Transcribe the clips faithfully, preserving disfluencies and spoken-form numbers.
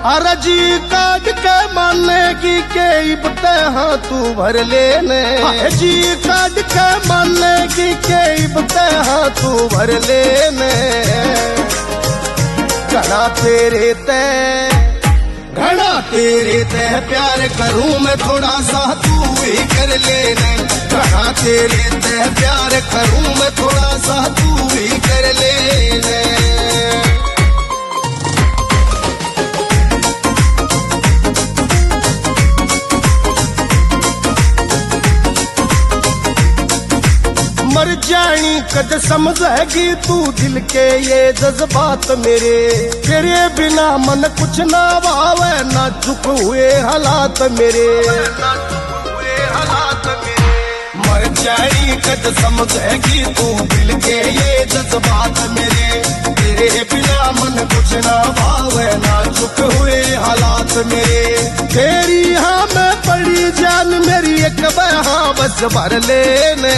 अरे जी काट के मानेगी के इबते हाँ तू भर लेने, जी काट के मानेगी के इबते हाँ तू भर लेने। घड़ा तेरे ते घड़ा तेरे ते प्यार करूं मैं थोड़ा सा तू भी कर लेने। घड़ा तेरे ते प्यार करूं मैं थोड़ा सा तू भी कर लेने। मर जानी कद समझेगी तू दिल के ये जज्बात मेरे, तेरे बिना मन कुछ ना भावे ना चुप हुए हालात मेरे, ना चुप हुए हालात मेरे। मर जानी कद समझेगी तू दिल के ये जज्बात मेरे, तेरे बिना मन कुछ ना भावे ना चुप हुए हालात मेरे। तेरी हाँ में पड़ी जान मेरी एक हाँ बस भर लेने।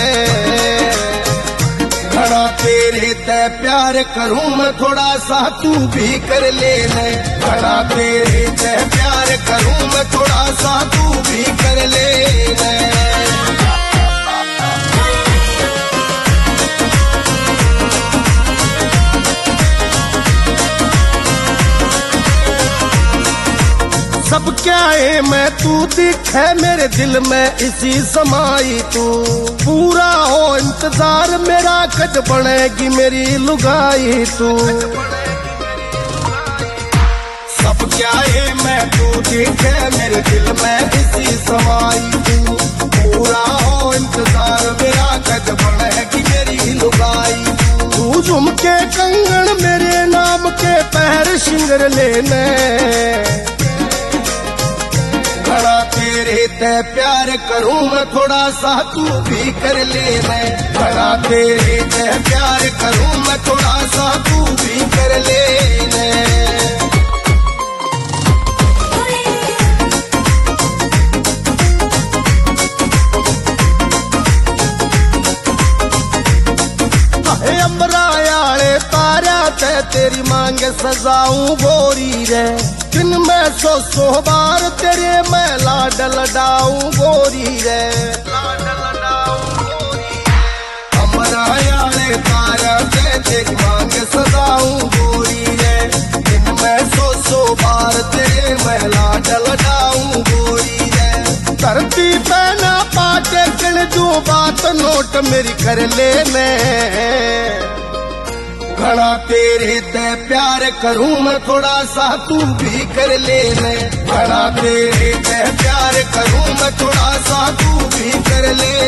घड़ा तेरे ते प्यार करूं मैं थोड़ा सा तू भी कर लेने। घड़ा तेरे ते प्यार करूं मैं थोड़ा सा तू भी कर लेने। सब क्या है मैं तू दिखे मेरे दिल में इसी समाई तू, पूरा हो इंतजार मेरा कद बनेगी मेरी लुगाई तू। सब क्या है मैं तू दिखे मेरे दिल में इसी समाई तू, पूरा हो इंतजार मेरा कद बनेगी मेरी लुगाई तू। झुमके कंगन मेरे नाम के पैर शिंगर लेने। घड़ा तेरे ते प्यार करूं मैं थोड़ा सा तू भी कर लेने। घड़ा तेरे ते प्यार करूं मैं थोड़ा सा तू भी कर लेने। अंबरायाले तारा ते तेरी मांगे सजाऊं गोरी रे, दिन में सौ सौ बार तेरे मैं लाड लडाऊं गोरी रे, लाड लडाऊं गोरी रे। अंबरायाले तारा ते तेरी मांगे सजाऊं गोरी रे, दिन में सौ सौ बार तेरे मैं लाड लडाऊं गोरी रे। धरती पे ना पाटे कण जो बात नोट मेरी कर लेने। घड़ा तेरे ते प्यार करूं मैं थोड़ा सा तू भी कर लेने। घड़ा तेरे ते प्यार करूं मैं थोड़ा सा तू भी कर ले।